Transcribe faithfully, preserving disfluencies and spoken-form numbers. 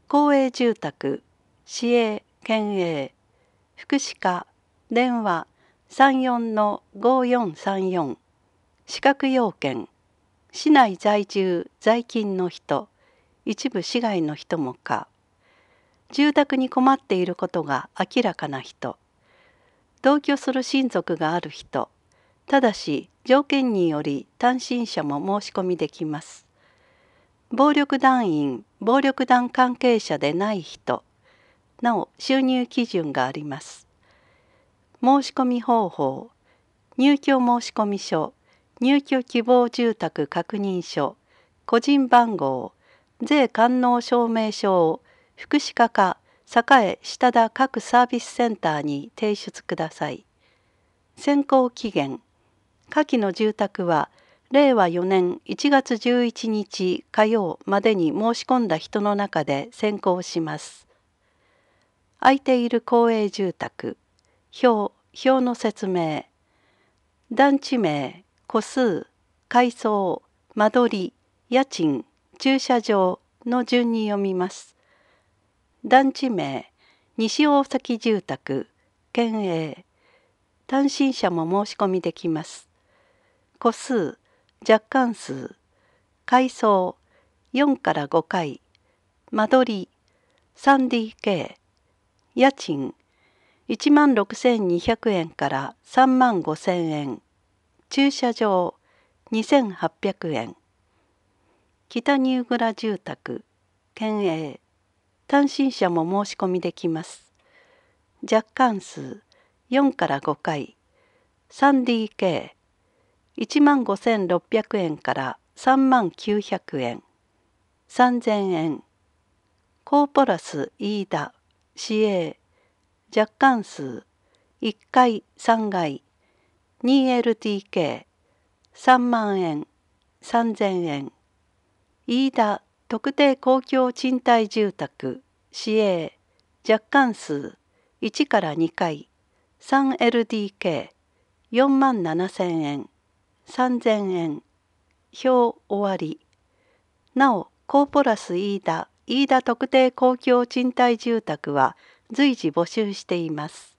公営住宅、市営、県営、福祉課、電話 さんよんのごよんさんよん、資格要件、市内在住在勤の人、一部市外の人もか、住宅に困っていることが明らかな人、同居する親族がある人、ただし条件により単身者も申し込みできます。暴力団員、暴力団関係者でない人、なお収入基準があります。申し込み方法、入居申込書、入居希望住宅確認書、個人番号、税関納証明書を福祉課か栄下田各サービスセンターに提出ください。選考期限、下記の住宅はれいわよねんいちがつじゅういちにち火曜までに申し込んだ人の中で選考します。空いている公営住宅、表、表の説明、団地名、戸数、階層、間取り、家賃、駐車場の順に読みます。団地名、西大崎住宅、県営、単身者も申し込みできます。戸数、若干数、階層よんからごかい、間取り スリーディーケー、家賃いちまんろくせんにひゃくえんからさんまんごせんえん、駐車場にせんはっぴゃくえん、北ニューグラ住宅、県営、単身者も申し込みできます。若干数よんからごかい、スリーディーケー、いちまんごせんろっぴゃくえんからさんまんきゅうひゃくえん、さんぜんえん、コーポラス飯田、市営、若干数いっかいさんがい、ツーエルディーケー、さんまんえん、さんぜんえん、飯田特定公共賃貸住宅、市営、若干数いちからにかい、スリーエルディーケー、よんまんななせんえん、さんぜんえん、表終わり。なお、コーポラス飯田、飯田特定公共賃貸住宅は随時募集しています。